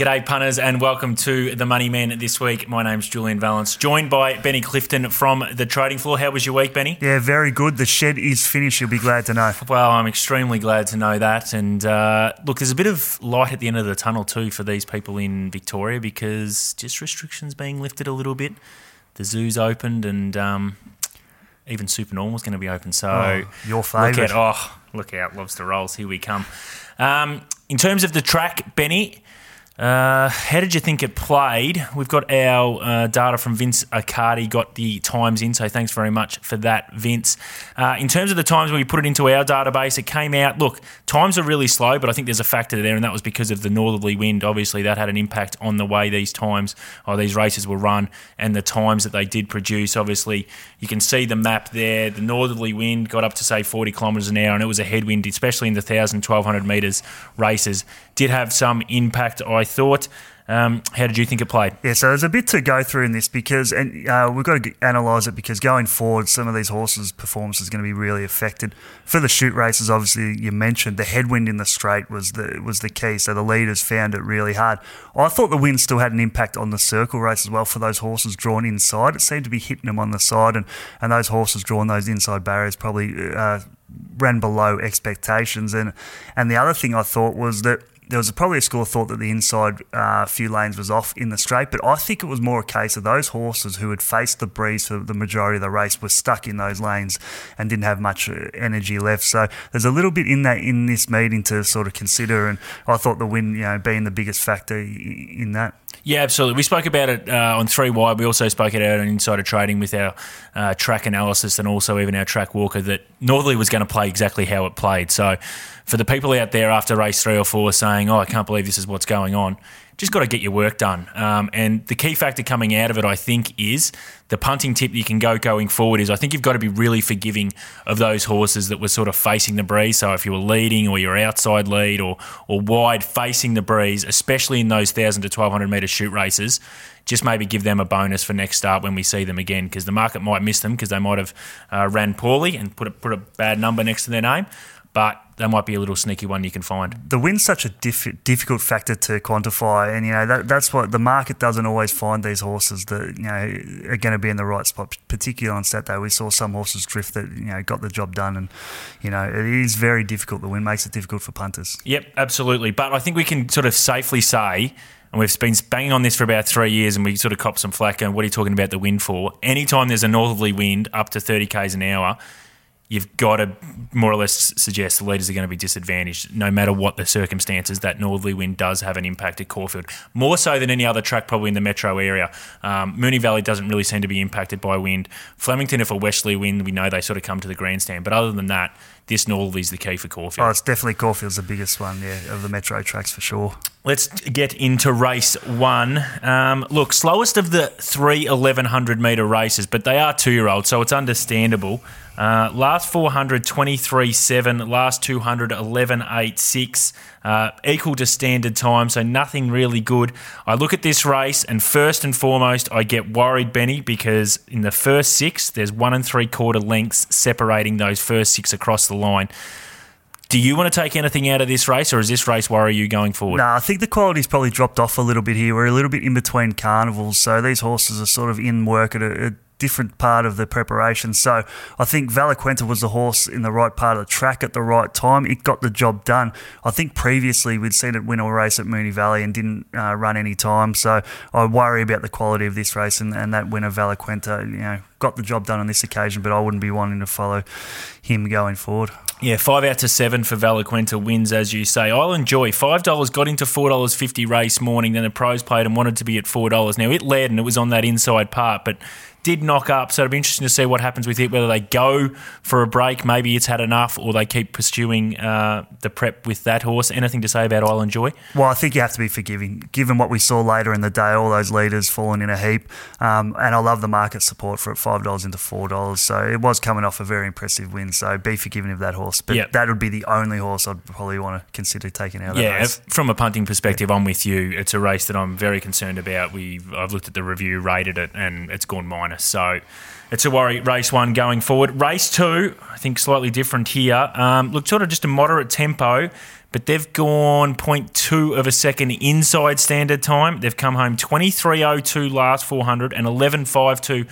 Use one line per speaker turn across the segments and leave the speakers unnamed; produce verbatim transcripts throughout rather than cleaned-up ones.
G'day punters and welcome to The Money Man this week. My name's Julian Valance, joined by Benny Clifton from the trading floor. How was your week, Benny?
Yeah, very good. The shed is finished, you'll be glad to know.
Well, I'm extremely glad to know that. And uh, look, there's a bit of light at the end of the tunnel too for these people in Victoria because just restrictions being lifted a little bit. The zoo's opened and um, even Supernormal's going to be open. So
oh, your favourite.
Look out, oh, look out, lobster rolls, here we come. Um, in terms of the track, Benny, Uh, how did you think it played? We've got our uh, data from Vince Accardi, got the times in, so thanks very much for that, Vince. Uh, in terms of the times when we put it into our database, it came out, look, times are really slow, but I think there's a factor there, and that was because of the northerly wind. Obviously, that had an impact on the way these times, or these races were run, and the times that they did produce. Obviously, you can see the map there. The northerly wind got up to, say, forty kilometres an hour, and it was a headwind, especially in the one thousand, twelve hundred metres races. Did have some impact, I thought. Um, how did you think it played?
Yeah, so there's a bit to go through in this because, and uh, we've got to analyse it because going forward, some of these horses' performance is going to be really affected. For the shoot races, obviously, you mentioned the headwind in the straight was the was the key, so the leaders found it really hard. I thought the wind still had an impact on the circle race as well for those horses drawn inside. It seemed to be hitting them on the side, and, and those horses drawn those inside barriers probably uh, ran below expectations. And, and the other thing I thought was that there was probably a school of thought that the inside uh, few lanes was off in the straight, but I think it was more a case of those horses who had faced the breeze for the majority of the race were stuck in those lanes and didn't have much energy left. So there's a little bit in that in this meeting to sort of consider, and I thought the win, you know, being the biggest factor in that.
Yeah, absolutely. We spoke about it uh, on three wide. We also spoke about it on Insider Trading with our uh, track analysis and also even our track walker that Northerly was going to play exactly how it played. So for the people out there after race three or four saying, oh, I can't believe this is what's going on, just got to get your work done. Um, and the key factor coming out of it, I think, is the punting tip you can go going forward is I think you've got to be really forgiving of those horses that were sort of facing the breeze. So if you were leading or you're outside lead or or wide facing the breeze, especially in those one thousand to twelve hundred metre shoot races, just maybe give them a bonus for next start when we see them again because the market might miss them because they might have uh, ran poorly and put a, put a bad number next to their name. But that might be a little sneaky one you can find.
The wind's such a diff- difficult factor to quantify, and you know that that's what the market doesn't always find these horses that you know are going to be in the right spot. Particularly on Saturday, we saw some horses drift that you know got the job done, and you know it is very difficult. The wind makes it difficult for punters.
Yep, absolutely. But I think we can sort of safely say, and we've been banging on this for about three years, and we sort of cop some flack. And what are you talking about the wind for? Anytime there's a northerly wind up to thirty k's an hour, you've got to more or less suggest the leaders are going to be disadvantaged no matter what the circumstances. That northerly wind does have an impact at Caulfield, more so than any other track probably in the metro area. Um, Moonee Valley doesn't really seem to be impacted by wind. Flemington, if a westerly wind, we know they sort of come to the grandstand. But other than that, this northerly is the key for Caulfield.
Oh, it's definitely Caulfield's the biggest one, yeah, of the metro tracks for sure.
Let's get into race one. Um, look, slowest of the three eleven hundred metre races, but they are two-year-olds, so it's understandable. Uh, last four hundred, twenty-three seven. Last two hundred, eleven eight six. Uh, equal to standard time, so nothing really good. I look at this race, and first and foremost, I get worried, Benny, because in the first six, there's one and three-quarter lengths separating those first six across the line. Do you want to take anything out of this race, or does this race worry you going forward?
No, I think the quality's probably dropped off a little bit here. We're a little bit in between carnivals, so these horses are sort of in work at a, a different part of the preparation. So I think Valaquenta was the horse in the right part of the track at the right time. It got the job done. I think previously we'd seen it win a race at Moonee Valley and didn't uh, run any time. So I worry about the quality of this race, and, and that winner Valaquenta, you know, got the job done on this occasion, but I wouldn't be wanting to follow him going forward.
Yeah, five out to seven for Valaquenta wins, as you say. Island Joy, five dollars, got into four dollars fifty race morning, then the pros played and wanted to be at four dollars. Now, it led and it was on that inside part, but did knock up, so it'll be interesting to see what happens with it, whether they go for a break, maybe it's had enough, or they keep pursuing uh, the prep with that horse. Anything to say about Island Joy?
Well, I think you have to be forgiving, given what we saw later in the day, all those leaders falling in a heap, um, and I love the market support for it, five dollars into four dollars, so it was coming off a very impressive win, so be forgiving of that horse, but yep. That would be the only horse I'd probably want to consider taking out of
yeah,
that race.
From a punting perspective, yeah. I'm with you. It's a race that I'm very concerned about. We've I've looked at the review, rated it, and it's gone minus. bonus. So it's a worry, race one going forward. Race two, I think slightly different here. Um, look, sort of just a moderate tempo, but they've gone zero point two of a second inside standard time. They've come home twenty-three oh two last four hundred and eleven fifty-two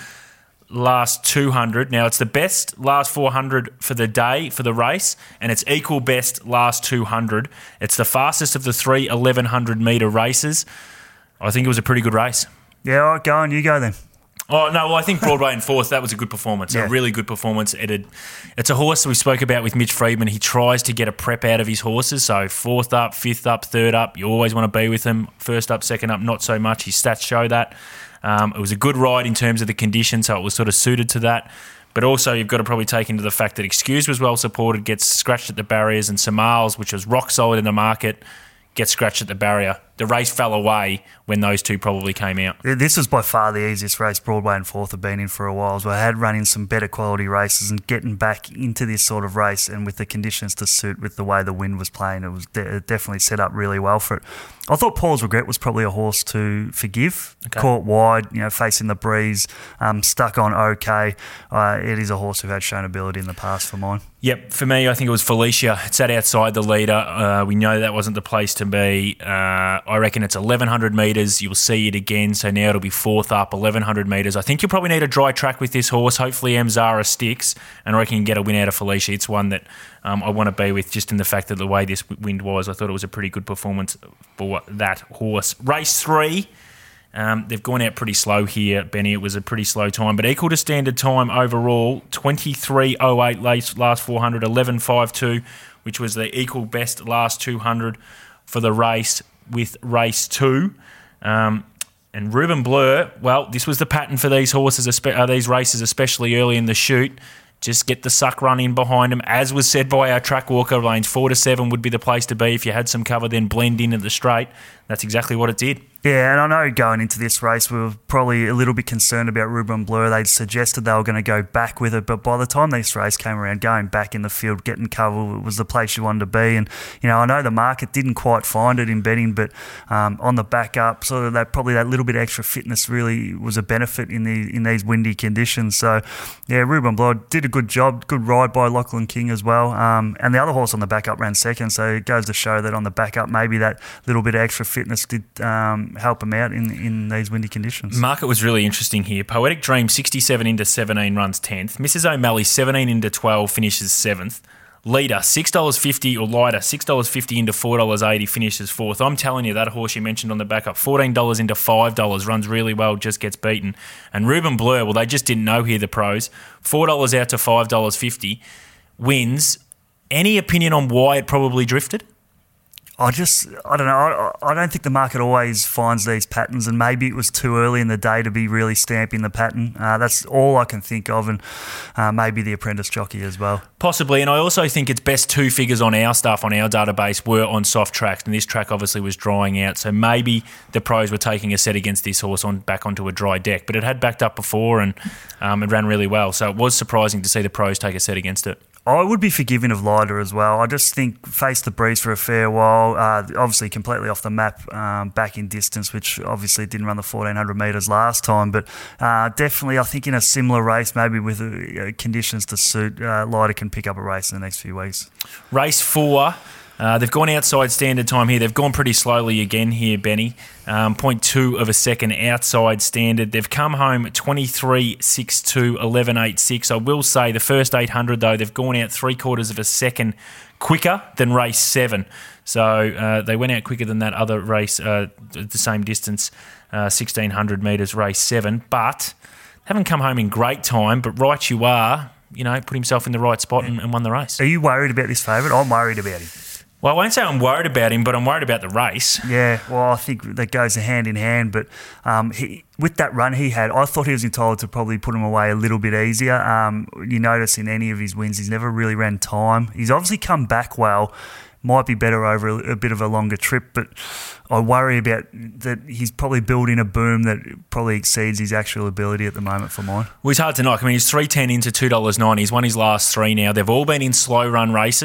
last two hundred. Now, it's the best last four hundred for the day, for the race, and it's equal best last two hundred. It's the fastest of the three eleven hundred metre races. I think it was a pretty good race.
Yeah, all right, go on. You go then.
Oh, no, well, I think Broadway in fourth, that was a good performance,
Yeah.
a really good performance. It had, it's a horse we spoke about with Mitch Friedman. He tries to get a prep out of his horses, so fourth up, fifth up, third up, you always want to be with him. First up, second up, not so much. His stats show that. Um, it was a good ride in terms of the conditions, so it was sort of suited to that. But also you've got to probably take into the fact that Excuse was well supported, gets scratched at the barriers, and Samals, which was rock solid in the market, gets scratched at the barrier. The race fell away when those two probably came out.
This was by far the easiest race Broadway and Fourth have been in for a while. So I had run in some better quality races, and getting back into this sort of race and with the conditions to suit with the way the wind was playing, it was de- it definitely set up really well for it. I thought Paul's Regret was probably a horse to forgive.
Okay.
Caught wide, you know, facing the breeze, um, stuck on okay. Uh, it is a horse who had shown ability in the past for mine.
Yep, for me, I think it was Felicia. It sat outside the leader. Uh, we know that wasn't the place to be. Uh, I reckon it's eleven hundred metres. You'll see it again. So now it'll be fourth up, eleven hundred metres. I think you'll probably need a dry track with this horse. Hopefully Amzara sticks, and I reckon you can get a win out of Felicia. It's one that um, I want to be with, just in the fact that the way this wind was, I thought it was a pretty good performance for that horse. Race three. Um, they've gone out pretty slow here, Benny. It was a pretty slow time, but equal to standard time overall. twenty-three oh eight last four hundred, eleven fifty-two, which was the equal best last two hundred for the race with race two. Um, and Ruben Blur, well, this was the pattern for these horses, espe- uh, these races, especially early in the shoot. Just get the suck run in behind them. As was said by our track walker, lanes four to seven would be the place to be. If you had some cover, then blend in at the straight. That's exactly what it did.
Yeah, and I know going into this race, we were probably a little bit concerned about Ruben Blur. They'd suggested they were going to go back with it, but by the time this race came around, going back in the field, getting cover was the place you wanted to be. And, you know, I know the market didn't quite find it in betting, but um, on the back up, sort of that probably that little bit extra fitness really was a benefit in the in these windy conditions. So, yeah, Ruben Blur did a good job, good ride by Lachlan King as well. Um, and the other horse on the back up ran second, so it goes to show that on the back up, maybe that little bit of extra fitness did um, help him out in, in these windy conditions.
Market was really interesting here. Poetic Dream, sixty-seven into seventeen, runs tenth. Missus O'Malley, seventeen into twelve, finishes seventh. Leader, six dollars fifty or lighter, six dollars fifty into four dollars eighty, finishes fourth. I'm telling you, that horse you mentioned on the back up, fourteen dollars into five dollars, runs really well, just gets beaten. And Ruben Blur, well, they just didn't know here, the pros. four dollars out to five dollars fifty, wins. Any opinion on why it probably drifted?
I just, I don't know, I, I don't think the market always finds these patterns, and maybe it was too early in the day to be really stamping the pattern. Uh, that's all I can think of, and uh, maybe the apprentice jockey as well.
Possibly, and I also think its best two figures on our stuff, on our database, were on soft tracks, and this track obviously was drying out, so maybe the pros were taking a set against this horse on back onto a dry deck, but it had backed up before, and um, it ran really well, so it was surprising to see the pros take a set against it.
I would be forgiving of Lider as well. I just think faced the breeze for a fair while. Uh, obviously, completely off the map um, back in distance, which obviously didn't run the fourteen hundred metres last time. But uh, definitely, I think in a similar race, maybe with uh, conditions to suit, uh, Lider can pick up a race in the next few weeks.
Race four. Uh, they've gone outside standard time here. They've gone pretty slowly again here, Benny. Um, zero point two of a second outside standard. They've come home twenty-three sixty-two, eleven eighty-six. I will say the first eight hundred, though, they've gone out three quarters of a second quicker than race seven. So uh, they went out quicker than that other race uh, at the same distance, uh, sixteen hundred metres, race seven. But haven't come home in great time, but right you are, you know, put himself in the right spot and, and won the race.
Are you worried about this favourite? I'm worried about him.
Well, I won't say I'm worried about him, but I'm worried about the race.
Yeah, well, I think that goes hand in hand. But um, he, with that run he had, I thought he was entitled to probably put him away a little bit easier. Um, you notice in any of his wins, he's never really ran time. He's obviously come back well. Might be better over a, a bit of a longer trip, but I worry about that he's probably building a boom that probably exceeds his actual ability at the moment for mine.
Well, it's hard to knock. I mean, he's three ten into two dollars ninety. He's won his last three now. They've all been in slow run races.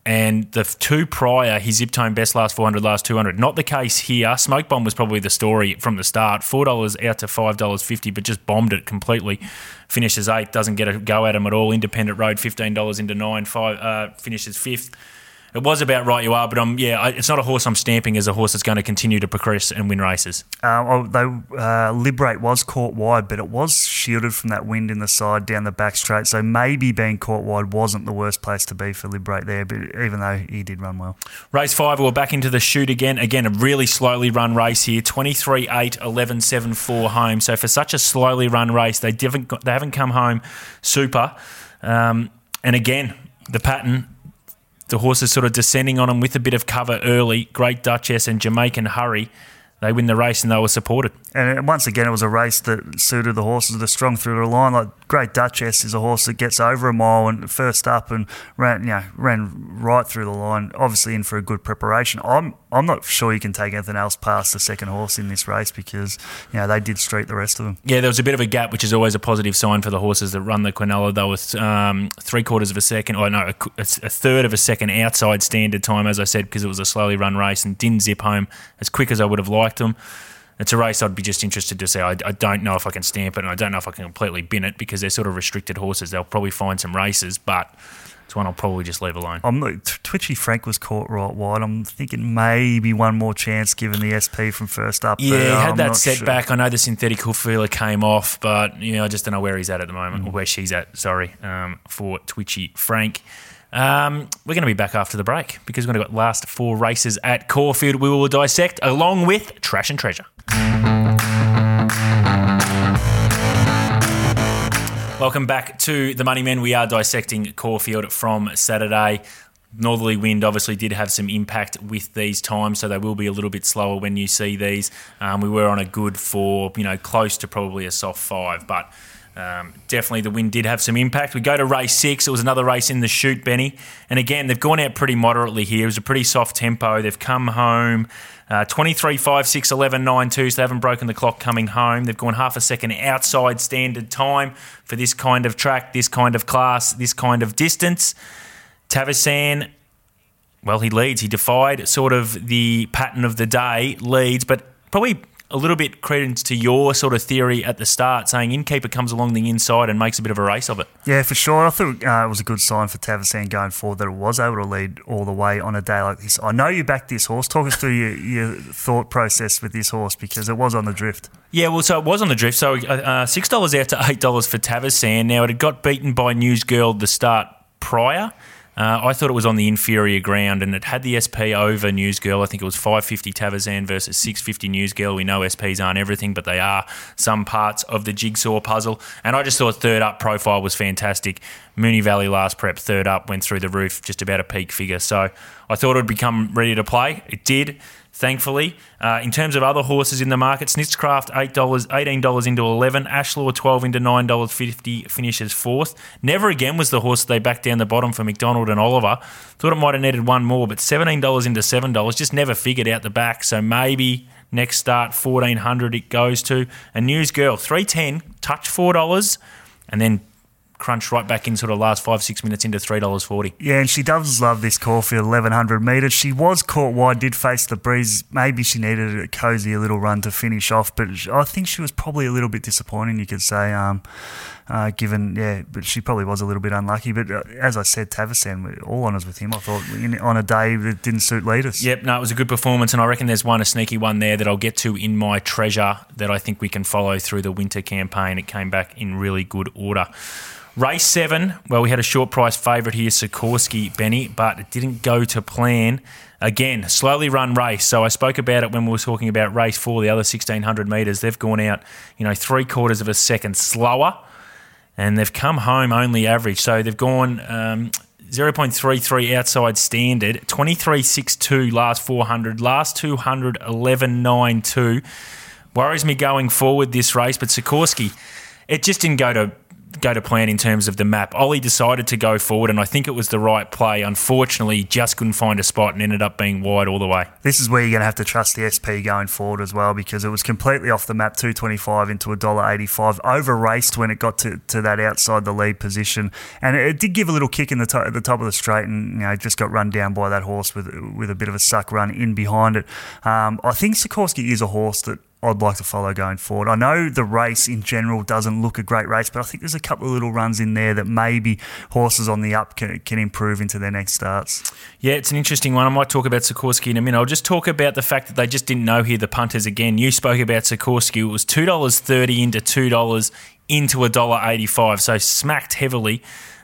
And the two prior, he zipped home best last four hundred, last two hundred. Not the case here. Smoke Bomb was probably the story from the start. four dollars out to five dollars fifty, but just bombed it completely. Finishes eighth, doesn't get a go at him at all. Independent Road, fifteen dollars into nine, five, uh, finishes fifth. It was about right you are, but um, yeah, I, it's not a horse I'm stamping as a horse that's going to continue to progress and win races.
Um, oh, they, uh, Liberate was caught wide, but it was shielded from that wind in the side down the back straight, so maybe being caught wide wasn't the worst place to be for Liberate there, but even though he did run well.
Race five, we're back into the chute again. Again, a really slowly run race here, twenty-three eight, eleven seven, four home. So for such a slowly run race, they haven't, they haven't come home super. Um, and again, the pattern... The horses sort of descending on them with a bit of cover early. Great Duchess and Jamaican Hurry. They win the race and they were supported.
And once again, it was a race that suited the horses that are strong through the line. Like Great Duchess is a horse that gets over a mile and first up and ran, you know, ran right through the line. Obviously in for a good preparation. I'm I'm not sure you can take anything else past the second horse in this race because you know they did street the rest of them.
Yeah, there was a bit of a gap, which is always a positive sign for the horses that run the Quinella. They were um, three quarters of a second, or no, a, a third of a second outside standard time, as I said, because it was a slowly run race and didn't zip home as quick as I would have liked them. It's a race I'd be just interested to see. I, I don't know if I can stamp it, and I don't know if I can completely bin it because they're sort of restricted horses. They'll probably find some races, but it's one I'll probably just leave alone.
I'm not, Twitchy Frank was caught right wide. I'm thinking maybe one more chance given the S P from first up.
Yeah,
but,
he
uh,
had
I'm
that
not
setback.
Sure.
I know the synthetic hoof feeler came off, but you know, I just don't know where he's at at the moment, mm. or where she's at, sorry, um, for Twitchy Frank. Um, we're going to be back after the break because we're going to got last four races at Caulfield. We will dissect along with Trash and Treasure. Welcome back to the Money Men. We are dissecting Caulfield from Saturday. Northerly wind obviously did have some impact with these times, so they will be a little bit slower when you see these. Um, we were on a good four, you know, close to probably a soft five, but um, definitely the wind did have some impact. We go to race six. It was another race in the chute, Benny. And again, they've gone out pretty moderately here. It was a pretty soft tempo. They've come home uh, twenty-three, five, six, eleven, nine, two, so they haven't broken the clock coming home. They've gone half a second outside standard time for this kind of track, this kind of class, this kind of distance. Tavasan, well, he leads. He defied sort of the pattern of the day, leads, but probably a little bit credence to your sort of theory at the start, saying Innkeeper comes along the inside and makes a bit of a race of it.
Yeah, for sure. I thought uh, it was a good sign for Tavasan going forward that it was able to lead all the way on a day like this. I know you backed this horse. Talk us through your, your thought process with this horse because it was on the drift.
Yeah, well, so it was on the drift. So uh, six dollars out to eight dollars for Tavasan. Now, it had got beaten by News Girl the start prior. Uh, I thought it was on the inferior ground, and it had the S P over News Girl. I think it was five fifty Tavasan versus six fifty News Girl. We know S Ps aren't everything, but they are some parts of the jigsaw puzzle. And I just thought third up profile was fantastic. Moonee Valley last prep, third up, went through the roof, just about a peak figure. So I thought it would become ready to play. It did, thankfully. Uh, in terms of other horses in the market, Snitchcraft eight dollars, eighteen dollars into eleven, Ashlaw twelve into nine dollars fifty, finishes fourth. Never Again was the horse they backed down the bottom for McDonald and Oliver. Thought it might have needed one more, but seventeen dollars into seven dollars, just never figured out the back. So maybe next start, fourteen hundred it goes to. And News Girl, three ten, touch four dollars, and then crunched right back in sort of last five, six minutes into three dollars forty.
Yeah, and she does love this Caulfield eleven hundred metres. She was caught wide, did face the breeze. Maybe she needed a cosy little run to finish off, but I think she was probably a little bit disappointing, you could say, um, uh, given, yeah, but she probably was a little bit unlucky. But uh, as I said, Tavasan, all honours with him, I thought, in, on a day that didn't suit leaders.
Yep, no, it was a good performance, and I reckon there's one, a sneaky one there that I'll get to in my treasure that I think we can follow through the winter campaign. It came back in really good order. Race seven, well, we had a short price favourite here, Sikorsky, Benny, but it didn't go to plan. Again, slowly run race. So I spoke about it when we were talking about race four, the other sixteen hundred metres. They've gone out, you know, three quarters of a second slower, and they've come home only average. So they've gone um, zero point three three outside standard, twenty-three sixty-two last four hundred, last two hundred, eleven ninety-two. Worries me going forward this race, but Sikorsky, it just didn't go to go to plan in terms of the map. Ollie decided to go forward, and I think it was the right play. Unfortunately, just couldn't find a spot and ended up being wide all the way.
This is where you're going to have to trust the S P going forward as well, because it was completely off the map, two twenty-five into one dollar eighty-five, over-raced when it got to, to that outside the lead position, and it, it did give a little kick in the to- at the top of the straight, and you know just got run down by that horse with with a bit of a suck run in behind it. Um, I think Sikorsky is a horse that I'd like to follow going forward. I know the race in general doesn't look a great race, but I think there's a couple of little runs in there that maybe horses on the up can, can improve into their next starts.
Yeah, it's an interesting one. I might talk about Sikorsky in a minute. I'll just talk about the fact that they just didn't know here, the punters again. You spoke about Sikorsky. It was two dollars thirty into two dollars into one dollar eighty-five, so smacked heavily.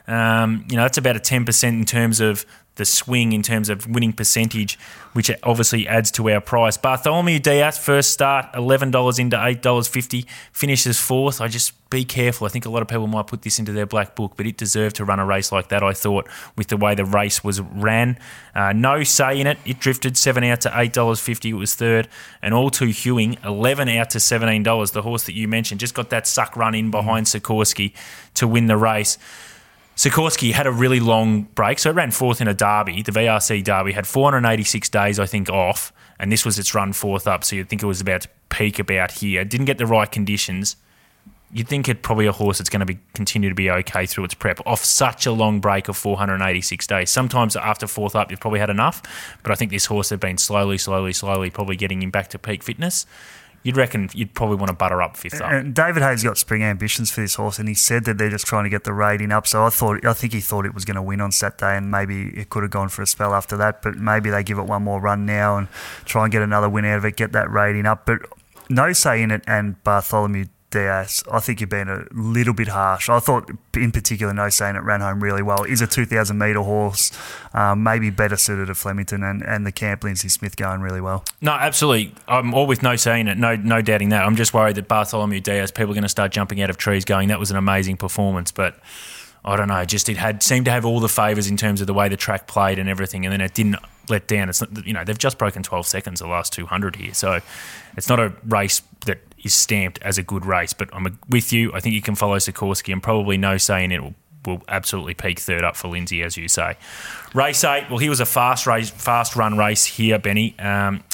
Um, you know, that's about a ten percent in terms of the swing in terms of winning percentage, which obviously adds to our price. Bartholomew Diaz, first start, eleven dollars into eight dollars fifty, finishes fourth. I just be careful. I think a lot of people might put this into their black book, but it deserved to run a race like that, I thought, with the way the race was ran. Uh, no say in it. It drifted seven out to eight dollars fifty. It was third. And All Too Hewing, eleven out to seventeen dollars. The horse that you mentioned just got that suck run in behind Sikorsky to win the race. Sikorsky had a really long break, so it ran fourth in a derby, the V R C derby, had four hundred eighty-six days, I think, off, and this was its run fourth up, so you'd think it was about to peak about here. Didn't get the right conditions. You'd think it's probably a horse that's going to be continue to be okay through its prep off such a long break of four hundred eighty-six days. Sometimes after fourth up, you've probably had enough, but I think this horse had been slowly, slowly, slowly probably getting him back to peak fitness. You'd reckon you'd probably want to butter up fifth up.
And David Hayes got spring ambitions for this horse, and he said that they're just trying to get the rating up. So I thought, I think he thought it was going to win on Saturday, and maybe it could have gone for a spell after that. But maybe they give it one more run now and try and get another win out of it, get that rating up. But No Say in it and Bartholomew Diaz, I think you're being a little bit harsh. I thought, in particular, No Say in it ran home really well. Is a two thousand metre horse, um, maybe better suited to Flemington, and, and the camp Lindsay Smith going really well.
No, absolutely. I'm all with No Say in it, no, no doubting that. I'm just worried that Bartholomew Diaz, people are going to start jumping out of trees going, that was an amazing performance, but I don't know, just it had seemed to have all the favours in terms of the way the track played and everything, and then it didn't let down. It's not, you know, they've just broken twelve seconds the last two hundred here, so it's not a race that is stamped as a good race. But I'm with you. I think you can follow Sikorsky, and probably No Say in it will, will absolutely peak third up for Lindsay, as you say. Race eight. Well, he was a fast race, fast run race here, Benny. Um,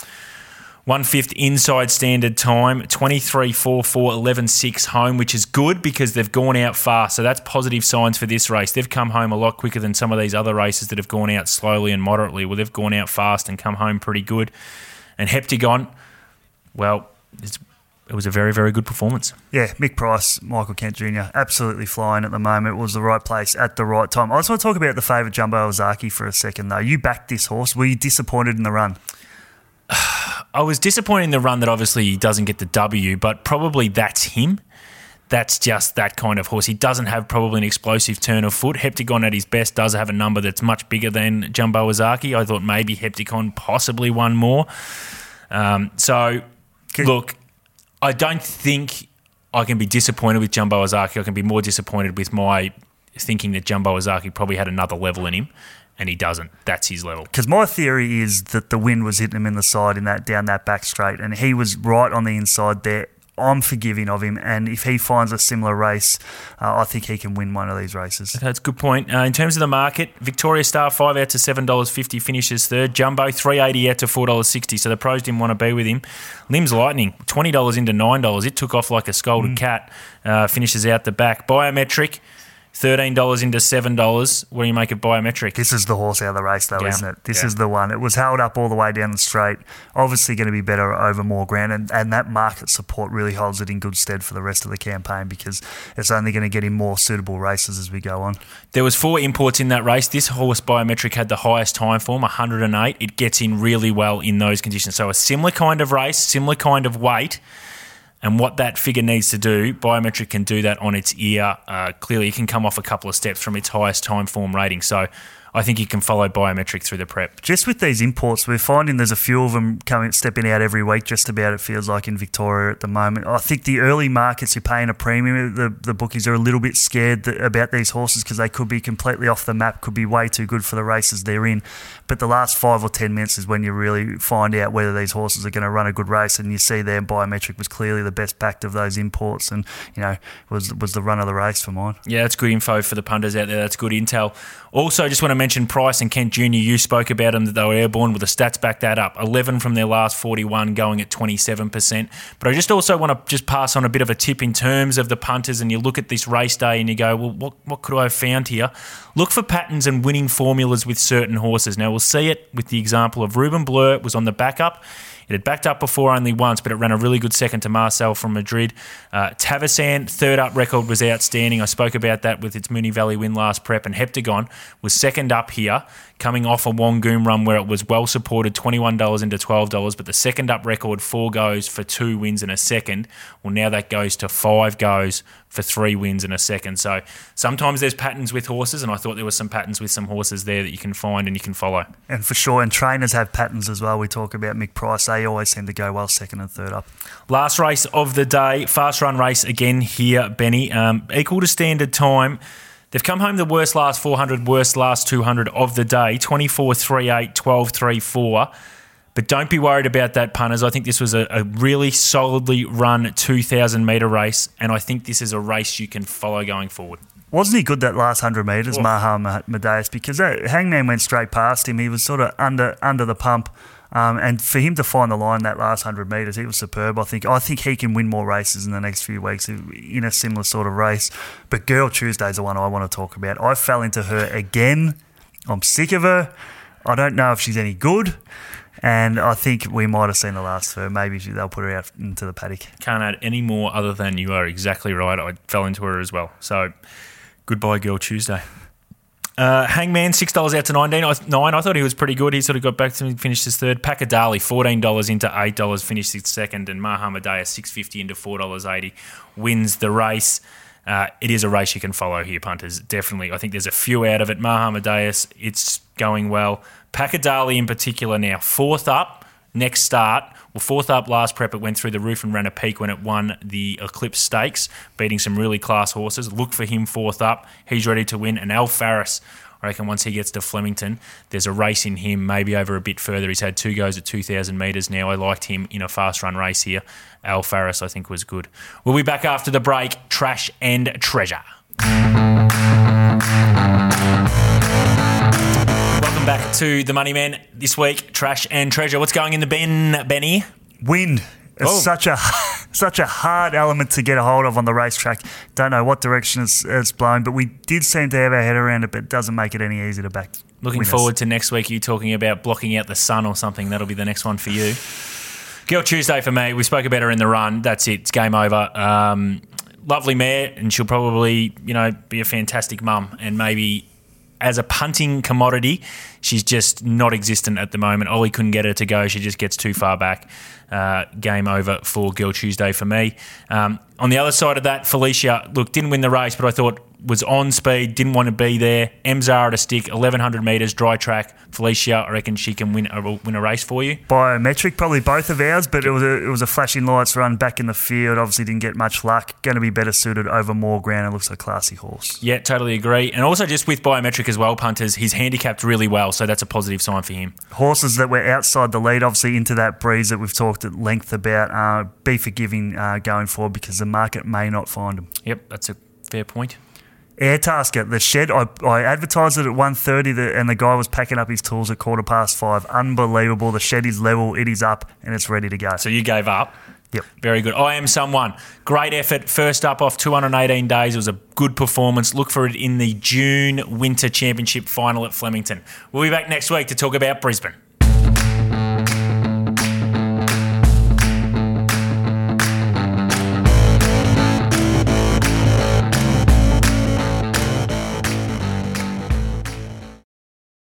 One fifth inside standard time, twenty-three four four, eleven six home, which is good because they've gone out fast. So that's positive signs for this race. They've come home a lot quicker than some of these other races that have gone out slowly and moderately. Well, they've gone out fast and come home pretty good. And Heptagon, well, it's, it was a very, very good performance.
Yeah, Mick Price, Michael Kent Junior, absolutely flying at the moment. It was the right place at the right time. I just want to talk about the favourite Jumbo Ozaki for a second, though. You backed this horse. Were you disappointed in the run?
I was disappointed in the run that obviously he doesn't get the W, but probably that's him. That's just that kind of horse. He doesn't have probably an explosive turn of foot. Heptagon at his best does have a number that's much bigger than Jumbo Ozaki. I thought maybe Heptagon possibly won more. Um, so,
Okay.
Look, I don't think I can be disappointed with Jumbo Ozaki. I can be more disappointed with my thinking that Jumbo Ozaki probably had another level in him. And he doesn't. That's his level.
Because my theory is that the wind was hitting him in the side in that down that back straight, and he was right on the inside there. I'm forgiving of him, and if he finds a similar race, uh, I think he can win one of these races.
That's a good point. Uh, in terms of the market, Victoria Star five out to seven dollars fifty finishes third. Jumbo three eighty out to four dollars sixty. So the pros didn't want to be with him. Limbs Lightning twenty dollars into nine dollars. It took off like a scolded mm. cat. Uh, finishes out the back. Biometric. thirteen dollars into seven dollars. What do you make of Biometric?
This is the horse out of the race, though,
yeah.
isn't it? This
yeah.
is the one. It was held up all the way down the straight. Obviously going to be better over more ground, and, and that market support really holds it in good stead for the rest of the campaign because it's only going to get him more suitable races as we go on.
There was four imports in that race. This horse, Biometric, had the highest time form, one hundred eight. It gets in really well in those conditions. So a similar kind of race, similar kind of weight. And what that figure needs to do, Biometric can do that on its ear. Uh, clearly, it can come off a couple of steps from its highest time form rating. So I think you can follow Biometric through the prep.
Just with these imports, we're finding there's a few of them coming, stepping out every week, just about, it feels like, in Victoria at the moment. I think the early markets, you're paying a premium. The, the bookies are a little bit scared that, about these horses because they could be completely off the map, could be way too good for the races they're in. But the last five or ten minutes is when you really find out whether these horses are going to run a good race, and you see there Biometric was clearly the best backed of those imports, and you know was was the run of the race for mine.
Yeah, that's good info for the punters out there. That's good intel. Also, just want to mention Price and Kent Junior You spoke about them, that they were airborne. Well, the stats back that up. eleven from their last forty-one, going at twenty-seven percent. But I just also want to just pass on a bit of a tip in terms of the punters, and you look at this race day and you go, well, what, what could I have found here? Look for patterns and winning formulas with certain horses. Now, we'll see it with the example of Ruben Blur. It was on the backup. It had backed up before only once, but it ran a really good second to Marcel from Madrid. Uh, Tavasan, third up record was outstanding. I spoke about that with its Moonee Valley win last prep, and Heptagon was second up here, coming off a Wongoom run where it was well supported, twenty-one dollars into twelve dollars, but the second up record, four goes for two wins and a second. Well, now that goes to five goes for three wins and a second. So sometimes there's patterns with horses, and I thought there were some patterns with some horses there that you can find and you can follow.
And for sure, and trainers have patterns as well. We talk about Mick Price. They always seem to go well second and third up.
Last race of the day, fast run race again here, Benny. Um, equal to standard time. They've come home the worst last four hundred, worst last two hundred of the day, twenty-four three eight, twelve three four. But don't be worried about that, punters. I think this was a, a really solidly run two thousand metre race, and I think this is a race you can follow going forward.
Wasn't he good that last one hundred metres,
Oh.
Maha Amadeus? Because that Hangman went straight past him. He was sort of under under the pump. Um, and for him to find the line that last one hundred metres, he was superb. I think I think he can win more races in the next few weeks in a similar sort of race. But Girl Tuesday's the one I want to talk about. I fell into her again. I'm sick of her. I don't know if she's any good. And I think we might have seen the last of her. Maybe they'll put her out into the paddock.
Can't add any more other than you are exactly right. I fell into her as well. So goodbye, Girl Tuesday. Uh, Hangman, six dollars out to nineteen. I, nine. I thought he was pretty good. He sort of got back to me, finished his third. Pakadali, fourteen dollars into eight dollars, finished his second. And Mahamadea, six fifty into four dollars eighty, wins the race. Uh, it is a race you can follow here, punters. Definitely. I think there's a few out of it. Mahamadea, it's going well. Pakadali in particular now, fourth up, next start. Well, fourth up last prep, it went through the roof and ran a peak when it won the Eclipse Stakes, beating some really class horses. Look for him fourth up. He's ready to win. And Al Farris, I reckon once he gets to Flemington, there's a race in him, maybe over a bit further. He's had two goes at two thousand metres now. I liked him in a fast run race here. Al Farris, I think, was good. We'll be back after the break. Trash and Treasure. Welcome back to the Money Man this week. Trash and Treasure. What's going in the bin, Benny?
Wind. It's
Oh.
such a such a hard element to get a hold of on the racetrack. Don't know what direction it's, it's blowing, but we did seem to have our head around it, but it doesn't make it any easier to back.
Looking
winners.
forward to next week, you talking about blocking out the sun or something. That'll be the next one for you. Girl Tuesday for me. We spoke about her in the run. That's it. It's game over. Um, lovely mare, and she'll probably, you know, be a fantastic mum. And maybe as a punting commodity, she's just not existent at the moment. Ollie couldn't get her to go. She just gets too far back. Uh, game over for Girl Tuesday for me. Um, on the other side of that, Felicia, look, didn't win the race, but I thought was on speed, didn't want to be there. M Z R at a stick, eleven hundred metres, dry track. Felicia, I reckon she can win a, win a race for you.
Biometric, probably both of ours, but it was a it was a flashing lights run back in the field. Obviously didn't get much luck. Going to be better suited over more ground. It looks like a classy horse.
Yeah, totally agree. And also just with Biometric as well, punters, he's handicapped really well, so that's a positive sign for him.
Horses that were outside the lead, obviously into that breeze that we've talked at length about, uh, be forgiving uh, going forward because the market may not find them.
Yep, that's a fair point.
Air Tasker, the shed, I, I advertised it at one thirty the, and the guy was packing up his tools at quarter past five. Unbelievable. The shed is level, it is up, and it's ready to go.
So you gave up.
Yep.
Very good. I Am Someone. Great effort. First up off two hundred eighteen days. It was a good performance. Look for it in the June Winter Championship final at Flemington. We'll be back next week to talk about Brisbane.